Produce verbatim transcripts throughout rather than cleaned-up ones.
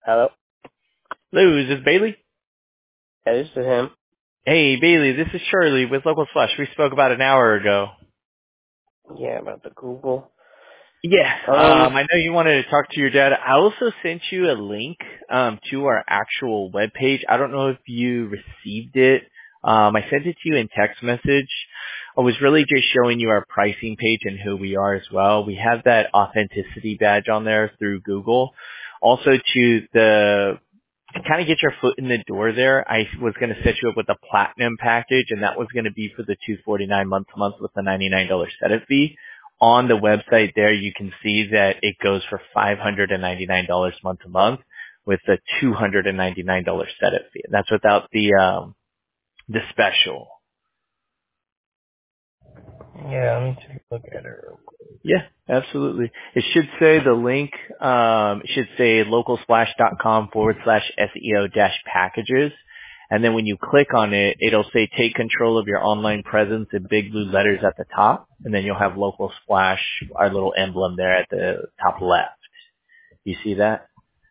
Hello? Hello, is this Bailey? Yeah, this is him. Hey, Bailey, this is Shirley with Local Slash. We spoke about an hour ago. Yeah, about the Google. Yeah, Um, um, I know you wanted to talk to your dad. I also sent you a link um, to our actual webpage. I don't know if you received it. Um, I sent it to you in text message. I was really just showing you our pricing page and who we are as well. We have that authenticity badge on there through Google. Also to the to kind of get your foot in the door there, I was going to set you up with a platinum package, and that was going to be for the two forty-nine month to month with the ninety-nine dollars setup fee. On the website there, you can see that it goes for five hundred ninety-nine dollars month to month with a two hundred ninety-nine dollars setup fee. And that's without the um, the special. yeah, let me take a look at it real quick. Yeah, absolutely. It should say the link, um, it should say localsplash.com forward slash SEO dash packages. And then when you click on it, it'll say take control of your online presence in big blue letters at the top. And then you'll have Local Splash, our little emblem there at the top left. You see that?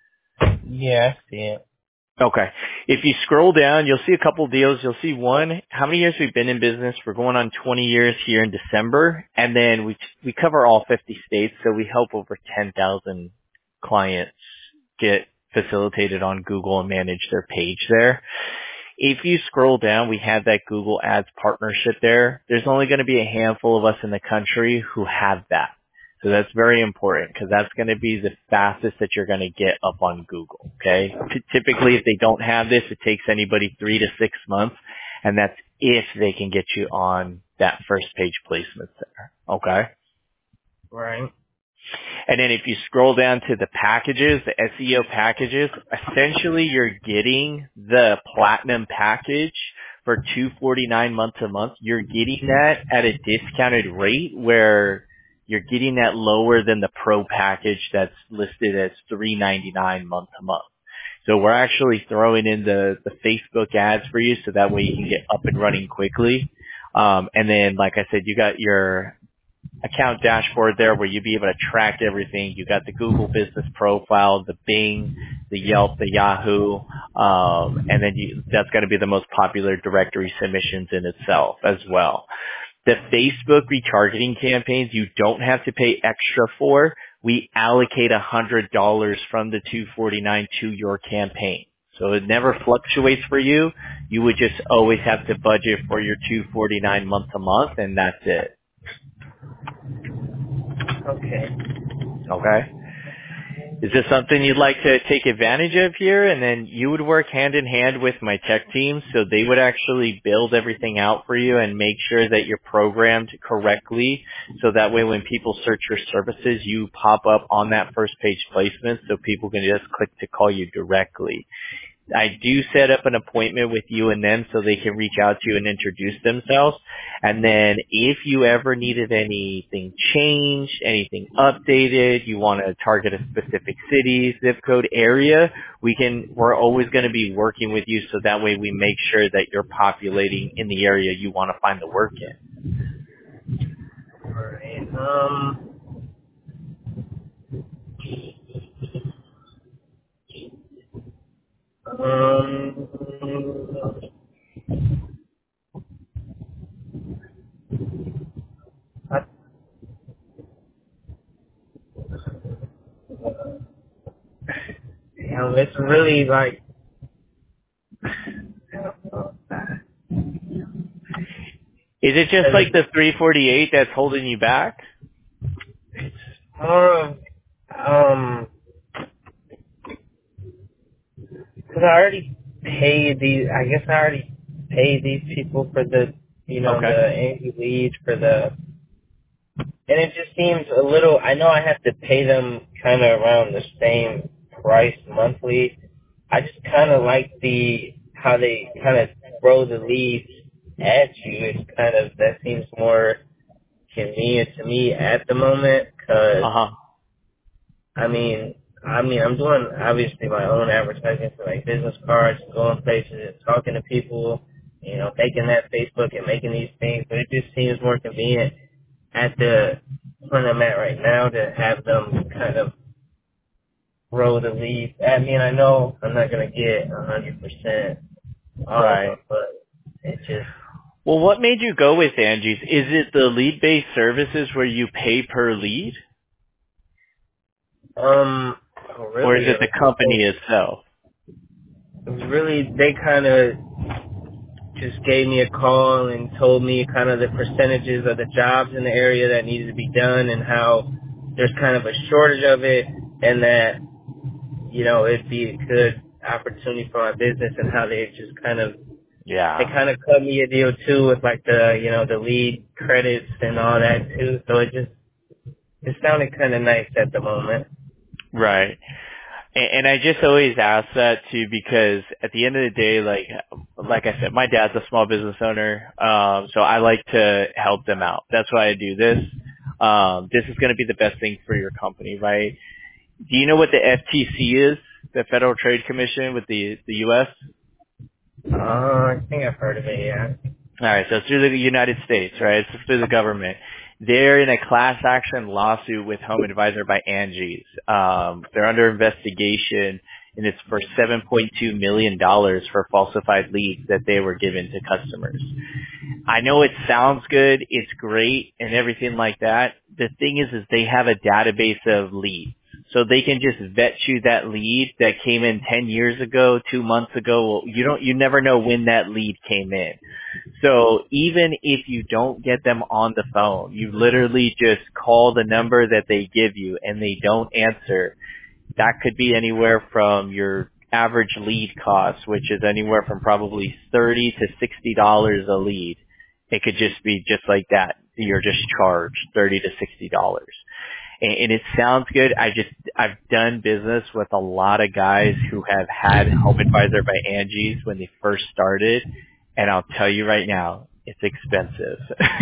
Yeah, I see it. Okay. If you scroll down, you'll see a couple deals. You'll see one, how many years we've been in business. We're going on twenty years here in December. And then we we cover all fifty states, so we help over ten thousand clients get facilitated on Google and manage their page there. If you scroll down, we have that Google Ads partnership there. There's only going to be a handful of us in the country who have that. So that's very important because that's going to be the fastest that you're going to get up on Google. Okay. T- typically, if they don't have this, it takes anybody three to six months, and that's if they can get you on that first page placement there. Okay. Right. And then if you scroll down to the packages, the S E O packages, essentially you're getting the platinum package for two forty-nine month to month. You're getting that at a discounted rate where you're getting that lower than the pro package that's listed as three ninety-nine month to month. So we're actually throwing in the, the Facebook ads for you so that way you can get up and running quickly. Um, and then, like I said, you got your account dashboard there where you'll be able to track everything. You got the Google business profile, the Bing, the Yelp, the Yahoo, um, and then you, that's going to be the most popular directory submissions in itself as well. The Facebook retargeting campaigns you don't have to pay extra for. We allocate one hundred dollars from the two forty-nine to your campaign. So it never fluctuates for you. You would just always have to budget for your two forty-nine month to month, and that's it. Okay. Okay. Is this something you'd like to take advantage of here? And then you would work hand in hand with my tech team, so they would actually build everything out for you and make sure that you're programmed correctly, so that way when people search your services, you pop up on that first page placement so people can just click to call you directly. I do set up an appointment with you and them so they can reach out to you and introduce themselves. And then if you ever needed anything changed, anything updated, you want to target a specific city, zip code, area, we can, we're always going to be working with you so that way we make sure that you're populating in the area you want to find the work in. Right. Um, um, I, you know, it's really like, Is it just like the three forty-eight that's holding you back? it's more of, um, because I already paid these, I guess I already paid these people for the, you know, Okay. the Angie lead for the, and it just seems a little, I know I have to pay them kind of around the same price monthly. I just kind of like the, how they kind of throw the leads at you. It's kind of, that seems more convenient to me at the moment, because Uh-huh. I mean, I mean, I'm doing obviously my own advertising for like business cards, going places, and talking to people, you know, making that Facebook and making these things. But it just seems more convenient at the point I'm at right now to have them kind of grow the lead. I mean, I know I'm not gonna get a hundred percent all of Right. them, but it just Well, what made you go with Angie's? Is it the lead-based services where you pay per lead, um or is really it it the was company itself? it was really they kind of just gave me a call and told me kind of the percentages of the jobs in the area that needed to be done and how there's kind of a shortage of it and that, you know, it'd be a good opportunity for my business and how they just kind of, they Yeah. kind of cut me a deal too with like the, you know, the lead credits and all that too. So it just, it sounded kind of nice at the moment. Right. And, and I just always ask that too because at the end of the day, like, like I said, my dad's a small business owner, um, so I like to help them out. That's why I do this. Um, this is going to be the best thing for your company, right? Do you know what the F T C is, the Federal Trade Commission with the the U S? Uh, I think I've heard of it, yeah. All right, so it's through the United States, right? It's through the government. They're in a class action lawsuit with Home Advisor by Angie's. Um, they're under investigation, and it's for seven point two million dollars for falsified leads that they were given to customers. I know it sounds good, it's great, and everything like that. The thing is, is they have a database of leads. So they can just vet you that lead that came in ten years ago, two months ago. Well, you don't, you never know when that lead came in. So even if you don't get them on the phone, you literally just call the number that they give you and they don't answer. That could be anywhere from your average lead cost, which is anywhere from probably thirty to sixty dollars a lead. It could just be just like that. You're just charged thirty to sixty dollars. And, and it sounds good. I just, I've done business with a lot of guys who have had Home Advisor by Angie's when they first started. And I'll tell you right now, it's expensive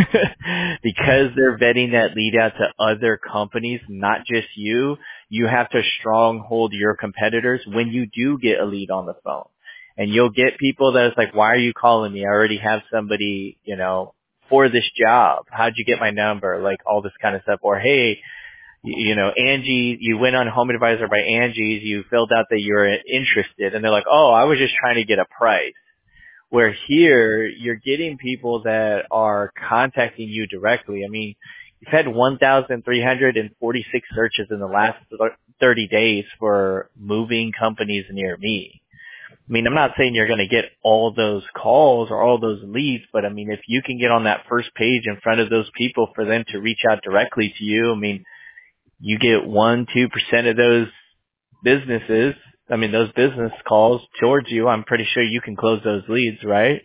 because they're vetting that lead out to other companies, not just you. You have to stronghold your competitors when you do get a lead on the phone. And you'll get people that is like, why are you calling me? I already have somebody, you know, for this job. How'd you get my number? Like all this kind of stuff. Or, hey, you know, Angie, you went on Home Advisor by Angie's, you filled out that you're interested. And they're like, oh, I was just trying to get a price. Where here, you're getting people that are contacting you directly. I mean, you've had one thousand three hundred forty-six searches in the last thirty days for moving companies near me. I mean, I'm not saying you're going to get all those calls or all those leads, but I mean, if you can get on that first page in front of those people for them to reach out directly to you, I mean, you get one, two percent of those businesses, I mean, those business calls towards you, I'm pretty sure you can close those leads, right?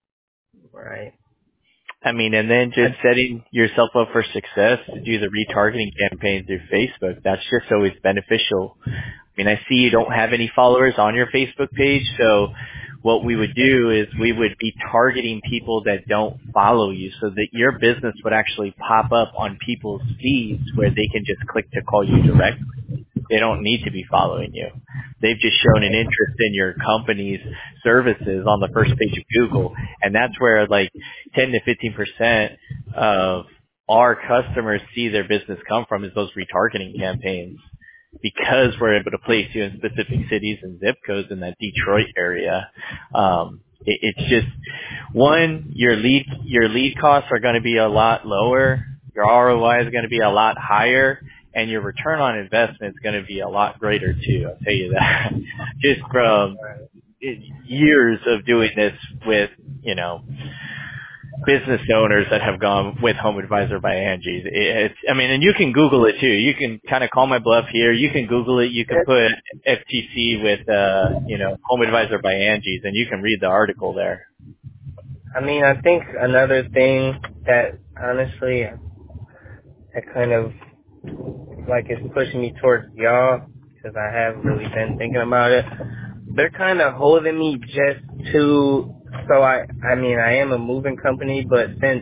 Right. I mean, and then I, just setting yourself up for success to do the retargeting campaign through Facebook, that's just always beneficial. I mean, I see you don't have any followers on your Facebook page, so what we would do is we would be targeting people that don't follow you so that your business would actually pop up on people's feeds where they can just click to call you directly. They don't need to be following you. They've just shown an interest in your company's services on the first page of Google. And that's where like ten to fifteen percent of our customers see their business come from is those retargeting campaigns. Because we're able to place you in specific cities and zip codes in that Detroit area. Um, it, it's just, one, your lead, your lead costs are going to be a lot lower. Your R O I is going to be a lot higher. And your return on investment is going to be a lot greater too. I'll tell you that. Just from years of doing this with, you know, business owners that have gone with Home Advisor by Angie's. It's, I mean, and you can Google it too. You can kind of call my bluff here. You can Google it. You can put F T C with, uh, you know, Home Advisor by Angie's, and you can read the article there. I mean, I think another thing that honestly, that kind of like is pushing me towards y'all, because I have really been thinking about it. They're kind of holding me just to, so I, I mean, I am a moving company, but since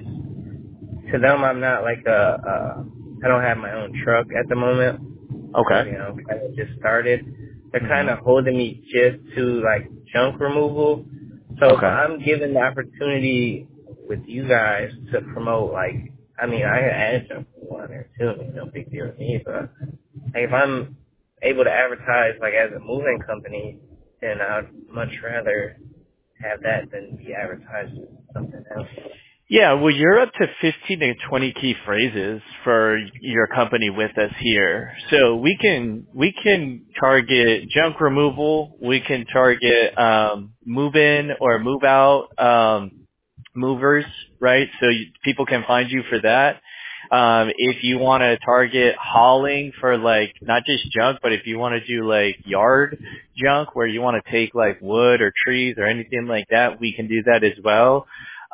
to them I'm not like a, uh, I don't have my own truck at the moment. Okay. You know, kind of just started. They're Mm-hmm. kind of holding me just to like junk removal. So if Okay. I'm given the opportunity with you guys to promote, like, I mean, I add junk removal on there too. You know, big deal to me. But like, if I'm able to advertise like as a moving company, then I'd much rather have that than be advertised as something else. Yeah, well, you're up to fifteen to twenty key phrases for your company with us here. So we can, we can target junk removal. We can target, um, move in or move out, um, movers, right? So you, people can find you for that. Um, if you want to target hauling for like, not just junk, but if you want to do like yard junk where you want to take like wood or trees or anything like that, we can do that as well.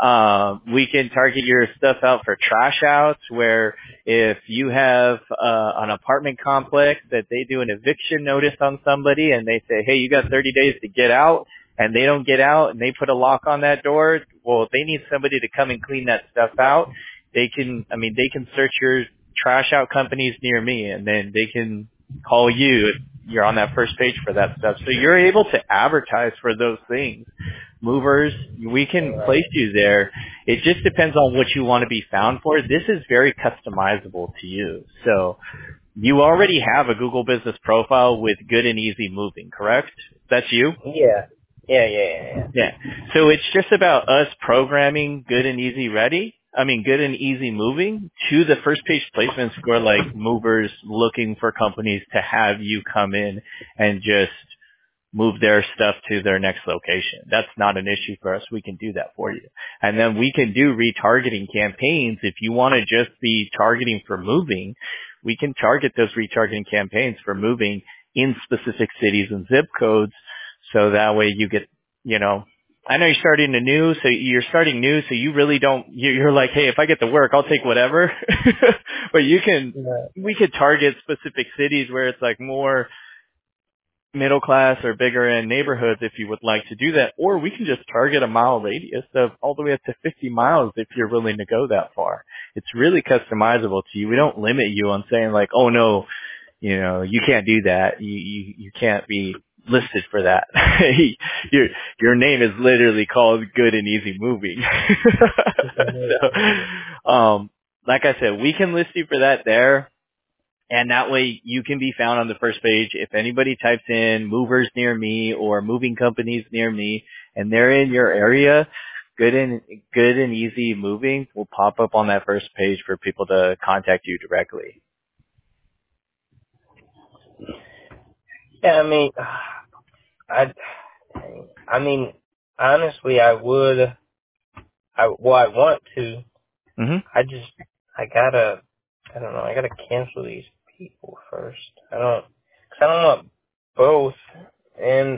Um, we can target your stuff out for trash outs where if you have uh, an apartment complex that they do an eviction notice on somebody and they say, hey, you got thirty days to get out, and they don't get out and they put a lock on that door, well, they need somebody to come and clean that stuff out. They can, I mean, they can search your trash out companies near me and then they can call you if you're on that first page for that stuff. So you're able to advertise for those things. Movers, we can place you there. It just depends on what you want to be found for. This is very customizable to you. So you already have a Google Business profile with Good and Easy Moving, correct? That's you? Yeah. Yeah, yeah, yeah, yeah. Yeah. So it's just about us programming Good and Easy Ready. I mean, Good and Easy Moving to the first page placements for like movers looking for companies to have you come in and just move their stuff to their next location. That's not an issue for us. We can do that for you. And then we can do retargeting campaigns. If you want to just be targeting for moving, we can target those retargeting campaigns for moving in specific cities and zip codes. So that way you get, you know, I know you're starting anew, so you're starting new, so you really don't, you're like, hey, if I get the work, I'll take whatever. But you can, Yeah. we could target specific cities where it's like more middle class or bigger end neighborhoods if you would like to do that, or we can just target a mile radius of all the way up to fifty miles if you're willing to go that far. It's really customizable to you. We don't limit you on saying like, oh no, you know, you can't do that. You you, you can't be listed for that. your your name is literally called Good and Easy Moving. So, um, like I said, we can list you for that there. And that way you can be found on the first page. If anybody types in movers near me or moving companies near me and they're in your area, good and good and easy moving will pop up on that first page for people to contact you directly. Yeah, I mean, I, I mean, honestly, I would, I, well, I want to. Mm-hmm. I just, I gotta, I don't know, I gotta cancel these people first. I don't, cause I don't want both. And,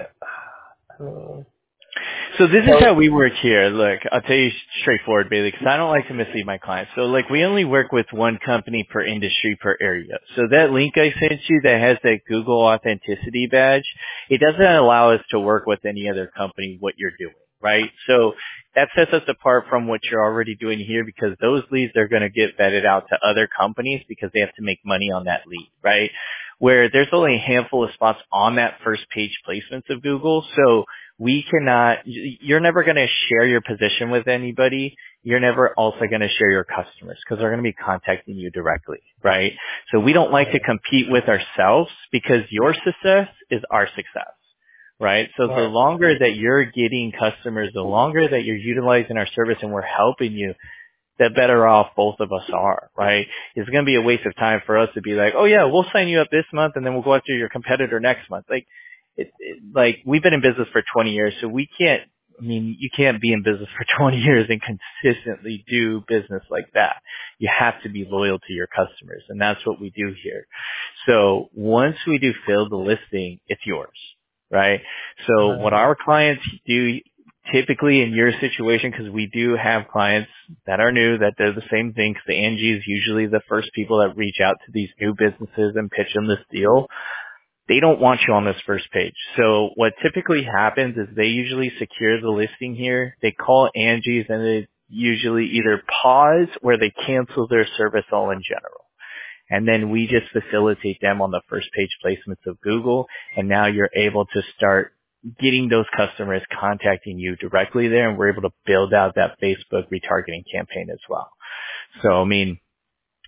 I mean, So this is so, how we work here. Look, I'll tell you straightforward, Bailey, because I don't like to mislead my clients. So like we only work with one company per industry per area. So that link I sent you that has that Google Authenticity badge, it doesn't allow us to work with any other company what you're doing, right? So that sets us apart from what you're already doing here because those leads are going to get vetted out to other companies because they have to make money on that lead, right? Where there's only a handful of spots on that first page placements of Google. So we cannot, you're never going to share your position with anybody. You're never also going to share your customers because they're going to be contacting you directly, right? So we don't like to compete with ourselves because your success is our success, right? So the longer that you're getting customers, the longer that you're utilizing our service and we're helping you, the better off both of us are, right? It's going to be a waste of time for us to be like, oh yeah, we'll sign you up this month and then we'll go after your competitor next month. Like, it, it, like we've been in business for twenty years, so we can't, I mean, you can't be in business for twenty years and consistently do business like that. You have to be loyal to your customers, and that's what we do here. So once we do fill the listing, it's yours, right? So what our clients do typically in your situation, because we do have clients that are new that do the same thing, because the Angie is usually the first people that reach out to these new businesses and pitch them this deal. They don't want you on this first page. So what typically happens is they usually secure the listing here. They call Angie's and they usually either pause or they cancel their service all in general. And then we just facilitate them on the first page placements of Google. And now you're able to start getting those customers contacting you directly there. And we're able to build out that Facebook retargeting campaign as well. So, I mean,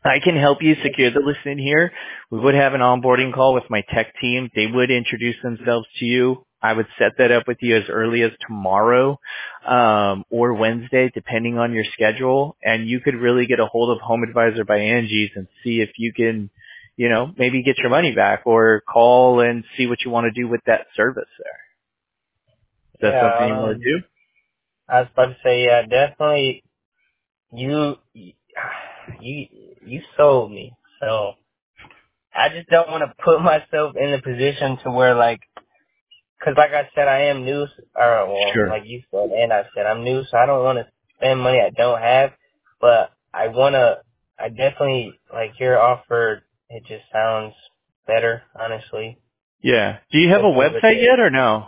I can help you secure the listing here. We would have an onboarding call with my tech team. They would introduce themselves to you. I would set that up with you as early as tomorrow um, or Wednesday, depending on your schedule. And you could really get a hold of Home Advisor by Angie's and see if you can, you know, maybe get your money back or call and see what you want to do with that service there. Is that something you Yeah, want um, to do? I was about to say, yeah, definitely. You, you, you sold me. So I just don't want to put myself in a position to where, like, because like I said, I am new, or well, Sure. like you said, and I said, I'm new, so I don't want to spend money I don't have. But I want to. I definitely like your offer. It just sounds better, honestly. Yeah. Do you have a Especially with website the yet or no?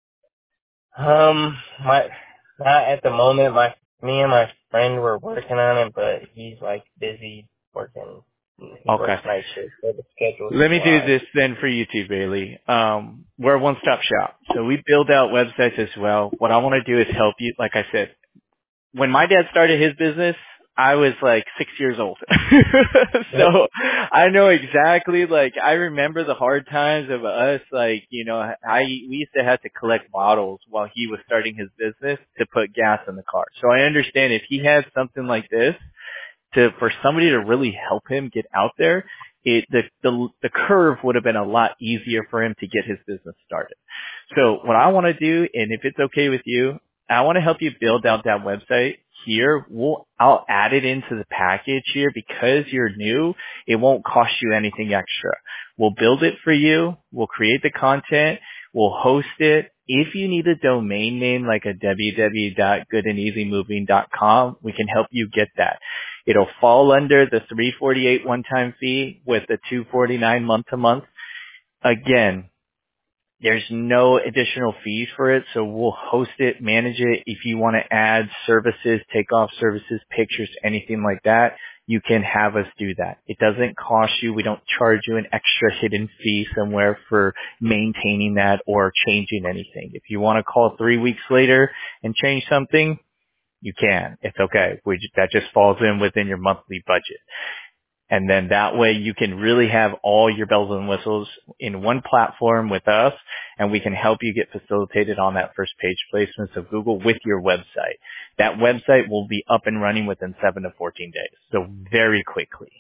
Um, my not at the moment. My me and my friend were working on it, but he's like busy working. He Okay. works night shift, so the schedule's Let me do wide. this then for you too, Bailey. Um, we're a one-stop shop. So we build out websites as well. What I want to do is help you. Like I said, when my dad started his business, I was like six years old. Yep. So I know exactly, like, I remember the hard times of us, like, you know, I, we used to have to collect bottles while he was starting his business to put gas in the car. So I understand if he has something like this, to for somebody to really help him get out there, it the the the curve would have been a lot easier for him to get his business started. So what I want to do, and if it's okay with you, I want to help you build out that website here. We'll I'll add it into the package here because you're new. It won't cost you anything extra. We'll build it for you. We'll create the content. We'll host it. If you need a domain name like a w w w dot good and easy moving dot com, we can help you get that. It'll fall under the three forty-eight one-time fee with the two forty-nine month-to-month. Again, there's no additional fees for it, so we'll host it, manage it. If you want to add services, take off services, pictures, anything like that, you can have us do that. It doesn't cost you. We don't charge you an extra hidden fee somewhere for maintaining that or changing anything. If you want to call three weeks later and change something, you can. It's okay. We, that just falls in within your monthly budget. And then that way you can really have all your bells and whistles in one platform with us, and we can help you get facilitated on that first page placements of Google with your website. That website will be up and running within seven to fourteen days. So very quickly.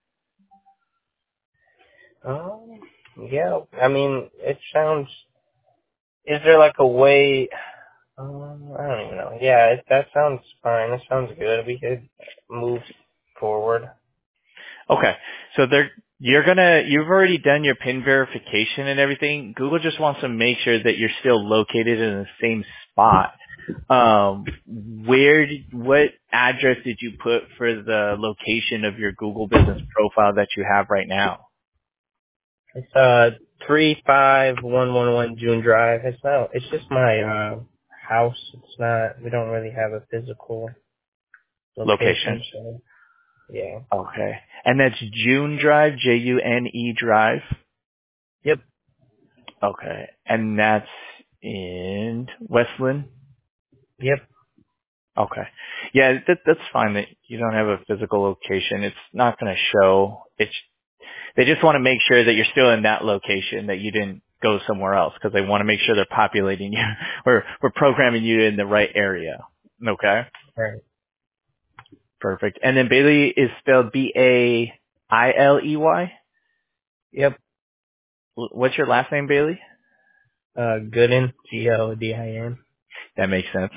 Um, yeah. I mean, it sounds. Is there like a way? Um, I don't even know. Yeah, it, that sounds fine. That sounds good. We could move forward. Okay. So they're, you're gonna, you've already done your PIN verification and everything. Google just wants to make sure that you're still located in the same spot. Um, where did, what address did you put for the location of your Google business profile that you have right now? It's uh three five one one one June Drive. It's not. It's just my uh house. It's not. We don't really have a physical Location. location. So yeah. Okay. And that's June Drive, J U N E Drive. Yep. Okay. And that's in Westland? Yep. Okay. Yeah, that, that's fine that you don't have a physical location. It's not going to show. It's, they just want to make sure that you're still in that location, that you didn't go somewhere else, because they want to make sure they're populating you or we're programming you in the right area. Okay. Right. Perfect. And then Bailey is spelled B A I L E Y. Yep. What's your last name, Bailey? Uh, Gooden. G O D I N. That makes sense.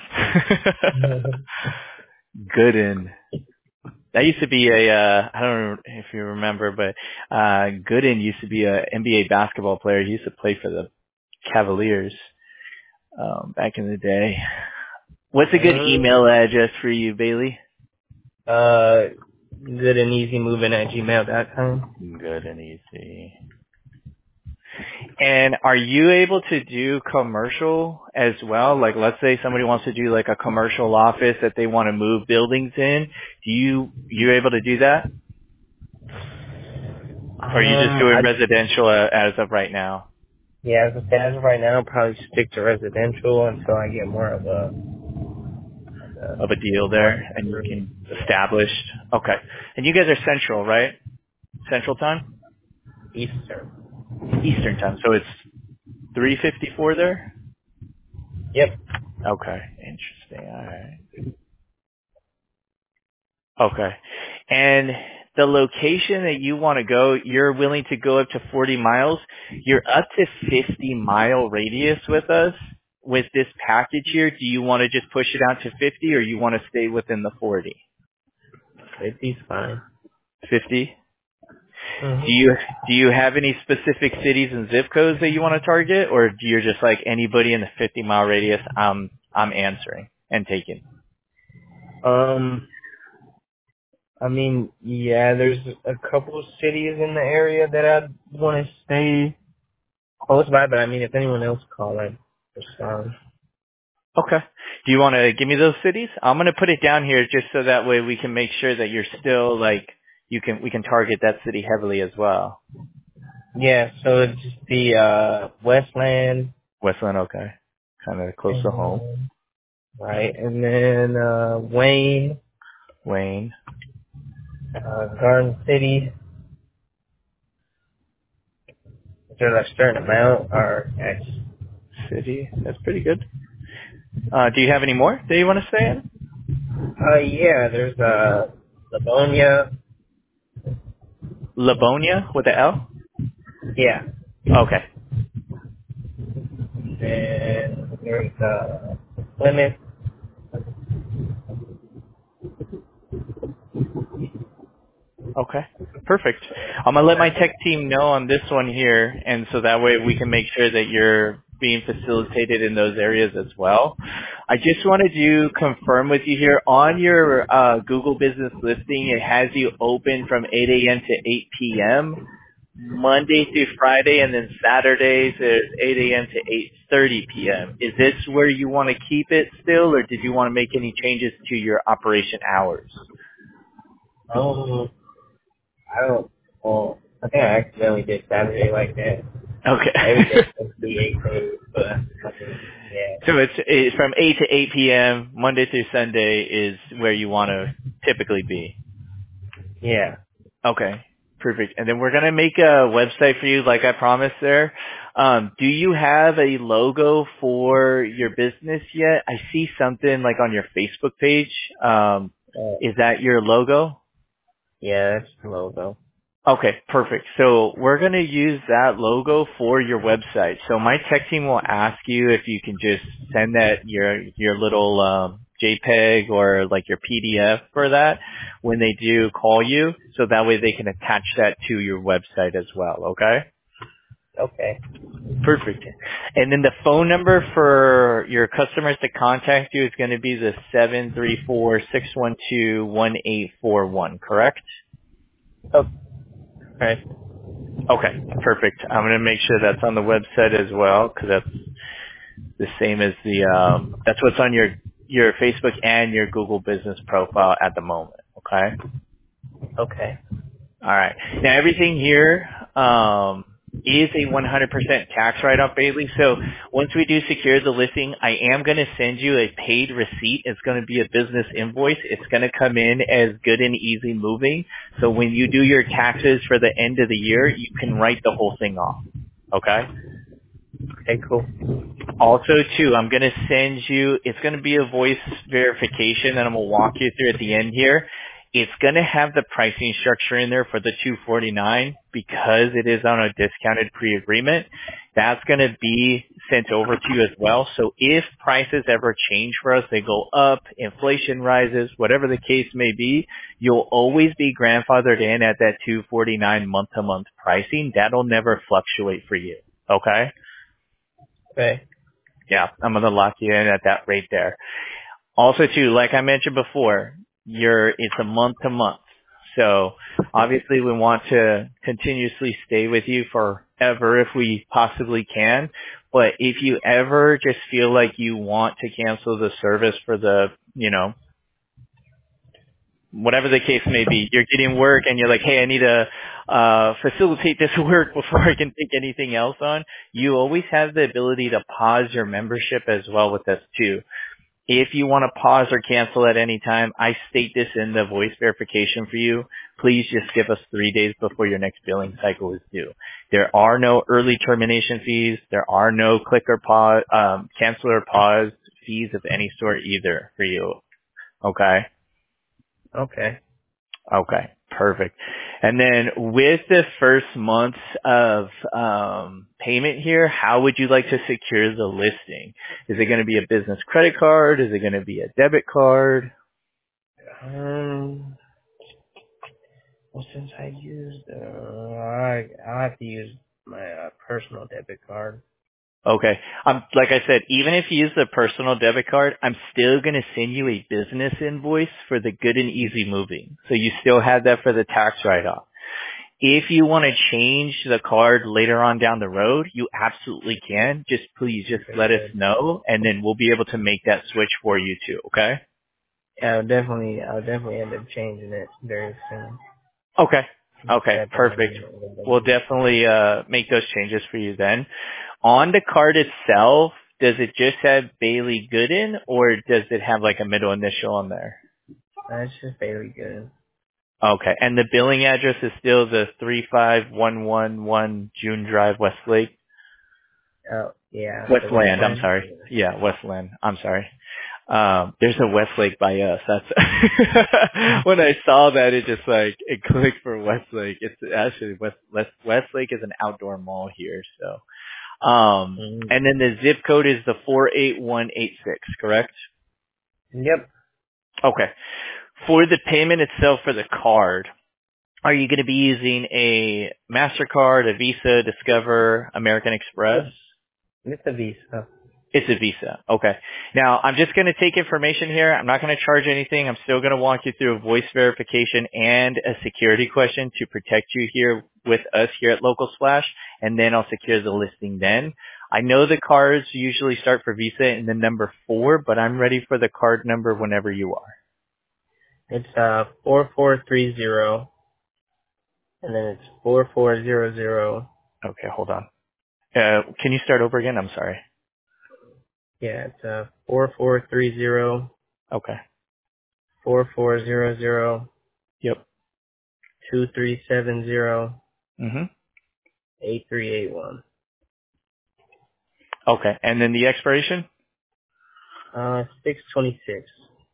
Gooden. That used to be a, uh, I don't know if you remember, but, uh, Gooden used to be a N B A basketball player. He used to play for the Cavaliers, um, back in the day. What's a good email address for you, Bailey? Uh, good and easy moving at gmail dot com. Good and easy. And are you able to do commercial as well? Like, let's say somebody wants to do like a commercial office that they want to move buildings in. Do you, you able to do that? Or are you just Um, doing I residential uh, as of right now? yeah, as of as of right now, I'll probably stick to residential until I get more of a uh, of a deal one there, and you three. can establish. Okay, and you guys are Central, right? Central time, Eastern. Eastern time. So it's three fifty-four there. Yep. Okay, interesting. All right. Okay. And the location that you want to go, you're willing to go up to forty miles. You're up to fifty mile radius with us with this package here. Do you want to just push it out to fifty or you want to stay within the forty? fifty's fine. fifty? Do Mm-hmm. you, do you have any specific cities and zip codes that you want to target, or do you just like anybody in the fifty mile radius I'm, I'm answering and taking? Um, I mean, yeah, there's a couple of cities in the area that I'd want to stay close by, but I mean, if anyone else calling, it's fine. Okay. Do you want to give me those cities? I'm going to put it down here just so that way we can make sure that you're still like you can we can target that city heavily as well. Yeah, so it'd just be uh Westland, Westland, okay. Kind of close to home. and, right, and then uh Wayne, Wayne uh Garden City. Is there a certain amount or X? City. That's pretty good. Uh, do you have any more that you want to say in? Uh, yeah, there's uh Livonia. Livonia with the L? Yeah, Okay. and there's uh Plymouth. Okay. Perfect. I'm gonna let my tech team know on this one here, and so that way we can make sure that you're being facilitated in those areas as well. I just wanted to confirm with you here on your uh, Google Business listing, it has you open from eight a.m. to eight p.m. Monday through Friday, and then Saturdays is eight a.m. to eight thirty p.m. Is this where you want to keep it still, or did you want to make any changes to your operation hours? Um, I don't. Well, I think I accidentally did Saturday like that. Maybe Okay. it's supposed to be eight days, but I mean, yeah, So it's, it's from eight to eight p.m. Monday through Sunday is where you want to typically be. yeah. Okay, perfect. And then we're gonna make a website for you, like I promised there. Um, do you have a logo for your business yet? I see something like on your Facebook page. Um, Uh, is that your logo? yeah, that's the logo. Okay, perfect. So we're going to use that logo for your website. So my tech team will ask you if you can just send that your your little um, JPEG or like your P D F for that when they do call you, so that way they can attach that to your website as well. Okay, Okay. perfect. And then the phone number for your customers to contact you is going to be the seven three four six one two one eight four one. Correct? Oh, okay. Okay, perfect. I'm going to make sure that's on the website as well, because that's the same as the um, that's what's on your your Facebook and your Google Business profile at the moment. Okay. Okay. All right. Now everything here um, is a one hundred percent tax write-off, Bailey. So once we do secure the listing, I am going to send you a paid receipt. It's going to be a business invoice. It's going to come in as good and easy moving. So when you do your taxes for the end of the year, you can write the whole thing off. Okay. Okay, cool. Also, too, I'm going to send you, it's going to be a voice verification that I'm going to walk you through at the end here. It's going to have the pricing structure in there for the two forty-nine because it is on a discounted pre-agreement. That's going to be sent over to you as well. So if prices ever change for us, they go up, inflation rises, whatever the case may be, you'll always be grandfathered in at that two forty-nine month-to-month pricing. That'll never fluctuate for you. Okay? Okay. Yeah, I'm going to lock you in at that rate there. Also, too, like I mentioned before, you're, it's a month to month. So obviously we want to continuously stay with you forever if we possibly can. But if you ever just feel like you want to cancel the service for the, you know, whatever the case may be, you're getting work and you're like, hey, I need to uh, facilitate this work before I can take anything else on, you always have the ability to pause your membership as well with us too. If you want to pause or cancel at any time, I state this in the voice verification for you. Please just give us three days before your next billing cycle is due. There are no early termination fees. There are no click or pause, um, cancel or pause fees of any sort either for you. Okay? Okay. Okay, perfect. And then with the first month of um, payment here, how would you like to secure the listing? Is it going to be a business credit card? Is it going to be a debit card? Um, well, since I used, uh, I I have to use my uh, personal debit card. Okay. Um, like I said, even if you use the personal debit card, I'm still going to send you a business invoice for the good and easy moving. So you still have that for the tax write-off. If you want to change the card later on down the road, you absolutely can. Just please just Pretty let us good. know, and then we'll be able to make that switch for you too, okay? Yeah, I'll definitely, I'll definitely end up changing it very soon. Okay. Just Okay, got that perfect. in We'll it. definitely uh make those changes for you then. On the card itself, does it just have Bailey Gooden, or does it have like a middle initial on there? That's just very good. Okay. And the billing address is still the three five one one one June Drive, Westlake? Oh, yeah, the Westland, I'm Westland. sorry. Yeah, Westland. I'm sorry. Um, there's a Westlake by us. That's when I saw that, it just like it clicked for Westlake. It's actually West, West Westlake is an outdoor mall here. So, um, Mm. and then the zip code is the four eight one eight six, correct? Yep. Okay. For the payment itself for the card, are you going to be using a MasterCard, a Visa, Discover, American Express? It's a Visa. It's a Visa. Okay. Now, I'm just going to take information here. I'm not going to charge anything. I'm still going to walk you through a voice verification and a security question to protect you here with us here at Local Splash, and then I'll secure the listing then. I know the cards usually start for Visa in the number four, but I'm ready for the card number whenever you are. It's uh four four three zero, and then it's four four zero zero. Okay, hold on. Uh, can you start over again? I'm sorry. Yeah, it's uh four four three zero Okay. four four zero zero Yep. two three seven zero hmm eight three eight one. Okay. And then the expiration? Uh, six twenty six.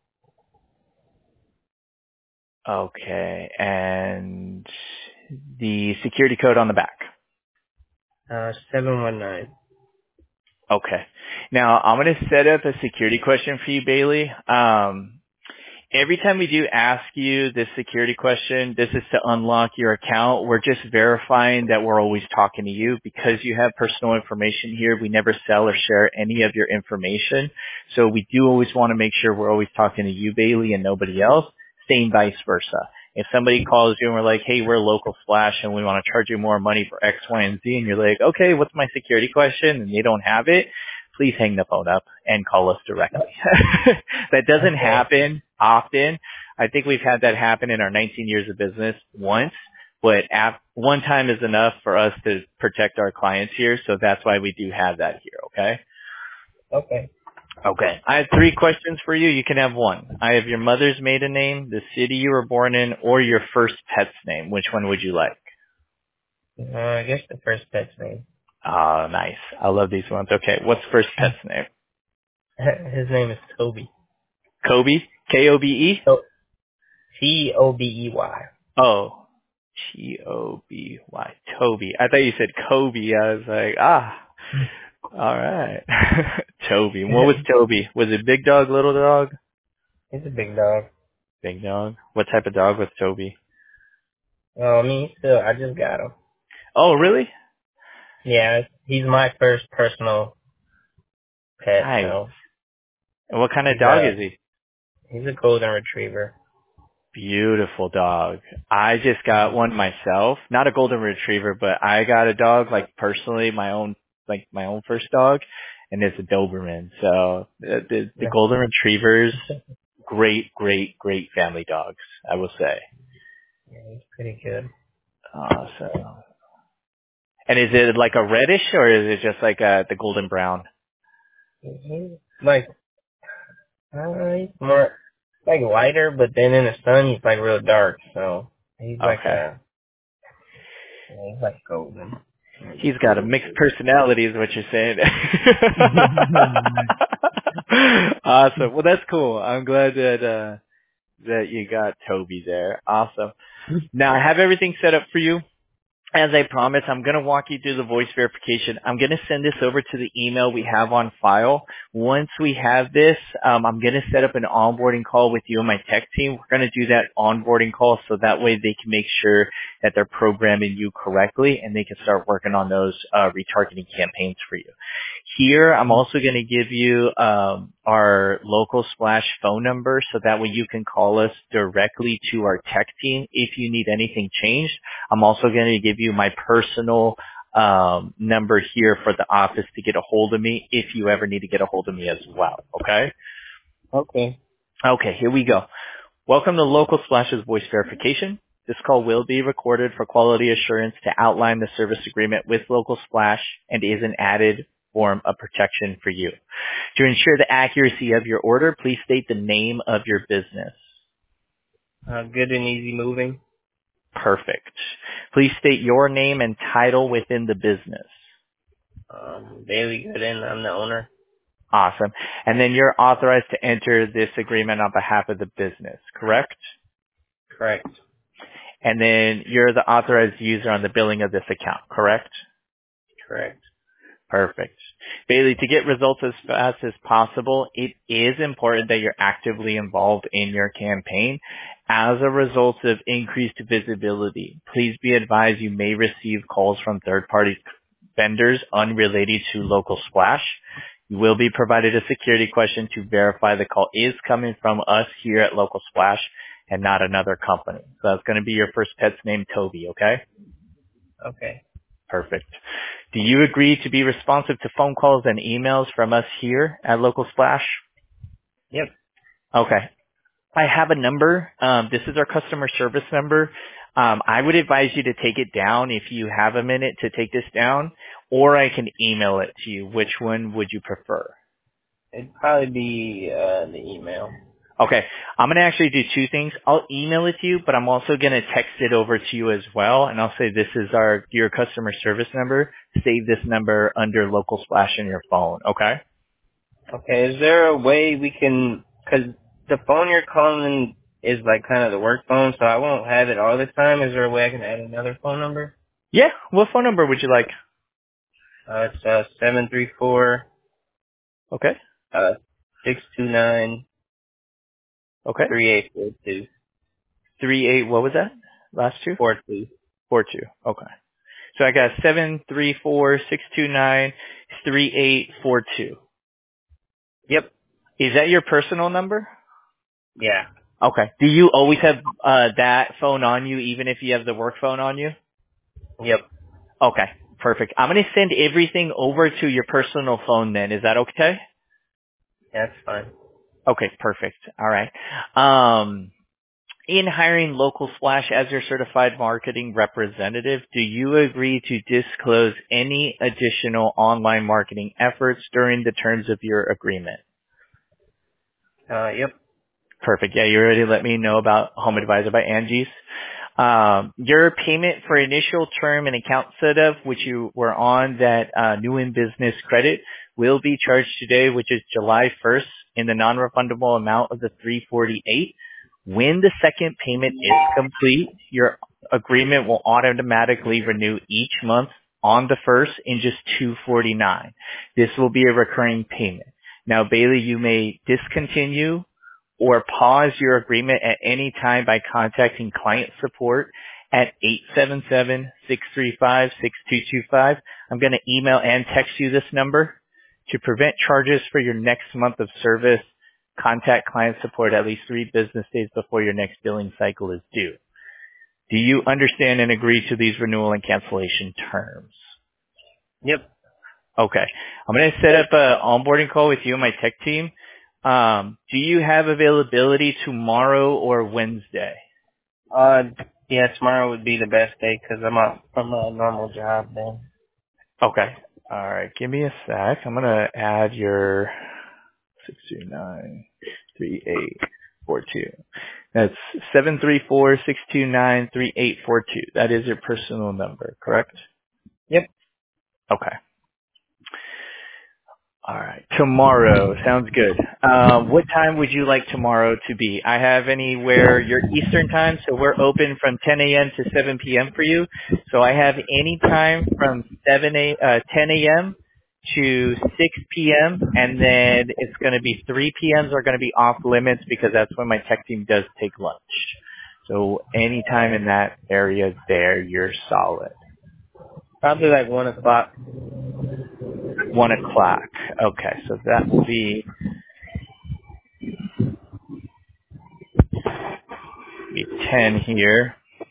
Okay. And the security code on the back. Uh, seven one nine. Okay. Now I'm going to set up a security question for you, Bailey. Um, every time we do ask you this security question, this is to unlock your account. We're just verifying that we're always talking to you because you have personal information here. We never sell or share any of your information. So we do always want to make sure we're always talking to you, Bailey, and nobody else. Same vice versa. If somebody calls you and we're like, hey, we're Local Splash and we want to charge you more money for X, Y, and Z, and you're like, okay, what's my security question? And they don't have it, please hang the phone up and call us directly. That doesn't Okay. happen often. I think we've had that happen in our nineteen years of business once, but ap- one time is enough for us to protect our clients here, so that's why we do have that here, okay? Okay. Okay. I have three questions for you. You can have one. I have your mother's maiden name, the city you were born in, or your first pet's name. Which one would you like? Uh, I guess the first pet's name. Oh, nice. I love these ones. Okay. What's first pet's name? His name is Toby. Kobe? K O B E? To- T O B E Y. Oh. T O B Y. Toby. I thought you said Kobe. I was like, ah. All right. Toby. What was Toby? Was it big dog, little dog? He's a big dog. Big dog. What type of dog was Toby? Oh, I mean, still, I just got him. Oh, really? Yeah, he's my first personal pet, Nice. so And what kind of he's dog a is he? he's a golden retriever. Beautiful dog. I just got one myself. Not a golden retriever, but I got a dog, like personally, my own, like my own first dog, and it's a Doberman. So the, the, the Yeah, golden retrievers, great, great, great family dogs, I will say. yeah, he's pretty good. Awesome. And is it like a reddish or is it just like uh the golden brown? He's like, Uh, he's more like lighter, but then in the sun he's like real dark. So he's like Okay. a yeah, he's like golden. He's got a mixed personality is what you're saying. Awesome. Well, that's cool. I'm glad that, uh, that you got Toby there. Awesome. Now I have everything set up for you. As I promised, I'm going to walk you through the voice verification. I'm going to send this over to the email we have on file. Once we have this, um, I'm going to set up an onboarding call with you and my tech team. We're going to do that onboarding call so that way they can make sure that they're programming you correctly and they can start working on those uh, retargeting campaigns for you. Here, I'm also going to give you um, our local splash phone number so that way you can call us directly to our tech team if you need anything changed. I'm also going to give you my personal um, number here for the office to get a hold of me if you ever need to get a hold of me as well. Okay? Okay. Okay, here we go. Welcome to Local Splash's voice verification. This call will be recorded for quality assurance to outline the service agreement with Local Splash and is an added form of protection for you. To ensure the accuracy of your order, please state the name of your business. Uh, good and easy moving. Perfect. Please state your name and title within the business. Um, Bailey Gooden, I'm the owner. Awesome. And then you're authorized to enter this agreement on behalf of the business, correct? Correct. And then you're the authorized user on the billing of this account, correct? Correct. Perfect. Bailey, to get results as fast as possible, it is important that you're actively involved in your campaign. As a result of increased visibility, please be advised you may receive calls from third-party vendors unrelated to Local Splash. You will be provided a security question to verify the call is coming from us here at Local Splash and not another company. So that's going to be your first pet's name, Toby, okay? Okay. Perfect. Do you agree to be responsive to phone calls and emails from us here at Local Splash? Yep. Okay. I have a number. Um, this is our customer service number. Um, I would advise you to take it down if you have a minute to take this down, or I can email it to you. Which one would you prefer? It'd probably be uh, the email. Okay. I'm going to actually do two things. I'll email it to you, but I'm also going to text it over to you as well. And I'll say this is our your customer service number. Save this number under Local Splash in your phone. Okay? Okay. Is there a way we can? Because the phone you're calling is like kind of the work phone, so I won't have it all the time. Is there a way I can add another phone number? Yeah. What phone number would you like? Uh, it's uh seven three four Okay. uh six two nine Okay. three eight four two Three eight. What was that? Last two? four two. Four two. Okay. So I got seven three four six two nine three eight four two. Yep. Is that your personal number? Yeah. Okay. Do you always have uh that phone on you, even if you have the work phone on you? Yep. Okay. Perfect. I'm gonna send everything over to your personal phone then. Is that okay? That's fine. Okay. Perfect. All right. Um. In hiring Local Splash as your certified marketing representative, do you agree to disclose any additional online marketing efforts during the terms of your agreement? Uh, yep. Perfect. Yeah, you already let me know about Home Advisor by Angie's. Um, your payment for initial term and account setup, which you were on that uh, new in business credit, will be charged today, which is July first, in the non-refundable amount of the three forty-eight. When the second payment is complete, your agreement will automatically renew each month on the first in just two forty-nine. This will be a recurring payment. Now, Bailey, you may discontinue or pause your agreement at any time by contacting client support at eight seven seven, six three five, six two two five. I'm going to email and text you this number. To prevent charges for your next month of service, contact client support at least three business days before your next billing cycle is due. Do you understand and agree to these renewal and cancellation terms? Yep. Okay. I'm going to set up an onboarding call with you and my tech team. Um, do you have availability tomorrow or Wednesday? Uh, yeah, tomorrow would be the best day 'cause I'm off from a normal job then. Okay. All right. Give me a sec. I'm going to add your six two nine three eight four two. That's seven three four, six two nine, three eight four two. That is your personal number, correct? Yep. Okay. All right. Tomorrow. Sounds good. Um, what time would you like tomorrow to be? I have anywhere your Eastern time, so we're open from ten a.m. to seven p.m. for you. So I have any time from seven a, uh, ten a.m. to six p.m. and then it's going to be three p.m.s are going to be off limits because that's when my tech team does take lunch. So any time in that area there, you're solid. Probably like one o'clock. One o'clock. Okay, so that will be, be ten here.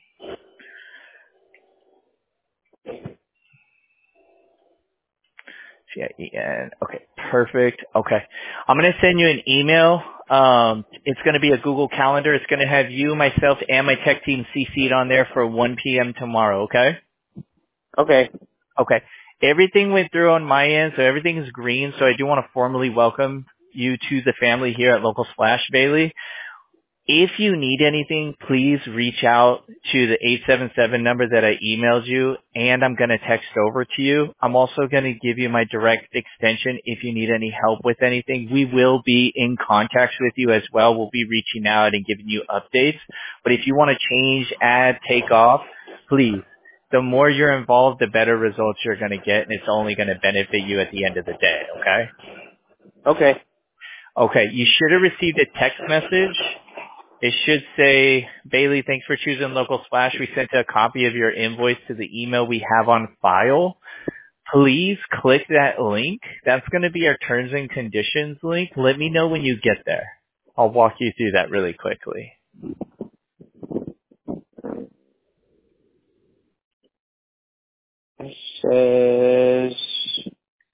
C I E N. Okay, perfect. Okay. I'm going to send you an email. Um, it's going to be a Google Calendar. It's going to have you, myself, and my tech team C C'd on there for one p.m. tomorrow, okay? Okay. Okay. Everything went through on my end, so everything is green, so I do want to formally welcome you to the family here at Local Splash, Bailey. If you need anything, please reach out to the eight seven seven number that I emailed you, and I'm going to text over to you. I'm also going to give you my direct extension if you need any help with anything. We will be in contact with you as well. We'll be reaching out and giving you updates. But if you want to change, add, take off, please. The more you're involved, the better results you're going to get, and it's only going to benefit you at the end of the day, okay? Okay. Okay, you should have received a text message. It should say, Bailey, thanks for choosing Local Splash. We sent a copy of your invoice to the email we have on file. Please click that link. That's going to be our terms and conditions link. Let me know when you get there. I'll walk you through that really quickly. It says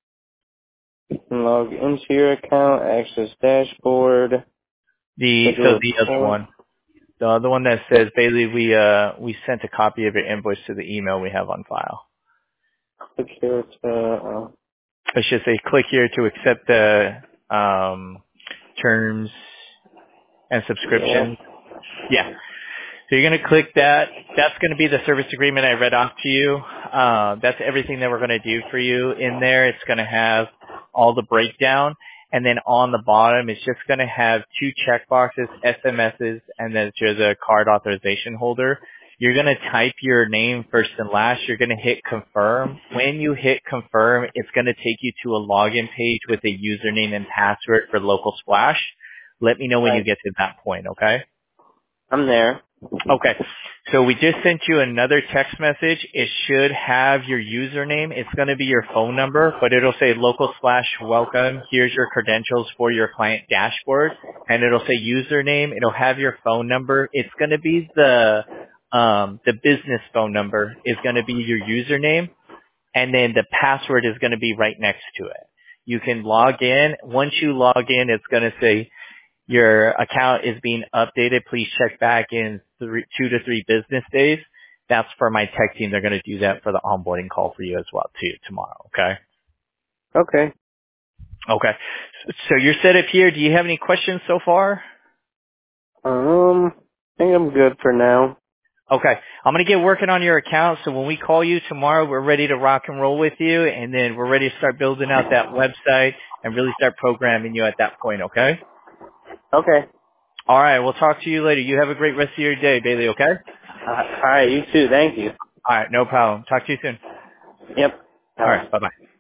log into your account, access dashboard, The schedule so a the other call. one, the other one that says, Bailey, we uh we sent a copy of your invoice to the email we have on file. Click here to, uh, It should say, click here to accept the um terms and yeah. subscriptions. Yeah. So you're going to click that. That's going to be the service agreement I read off to you. Uh, that's everything that we're going to do for you in there. It's going to have all the breakdown. And then on the bottom, it's just going to have two checkboxes, S M Ss, and then you're the card authorization holder. You're going to type your name first and last. You're going to hit confirm. When you hit confirm, it's going to take you to a login page with a username and password for Local Splash. Let me know when you Right. get to that point, okay? I'm there. Okay. So we just sent you another text message. It should have your username. It's going to be your phone number, but it'll say local slash welcome. Here's your credentials for your client dashboard. And it'll say username. It'll have your phone number. It's going to be the, um, the business phone number is going to be your username. And then the password is going to be right next to it. You can log in. Once you log in, it's going to say, your account is being updated. Please check back in three, two to three business days. That's for my tech team. They're going to do that for the onboarding call for you as well too tomorrow. Okay. Okay. Okay. So you're set up here. Do you have any questions so far? Um, I think I'm good for now. Okay. I'm going to get working on your account. So when we call you tomorrow, we're ready to rock and roll with you. And then we're ready to start building out that website and really start programming you at that point. Okay. Okay. All right. We'll talk to you later. You have a great rest of your day, Bailey. Okay. Uh, all right. You too. Thank you. All right. No problem. Talk to you soon. Yep. All Bye. right. Bye bye.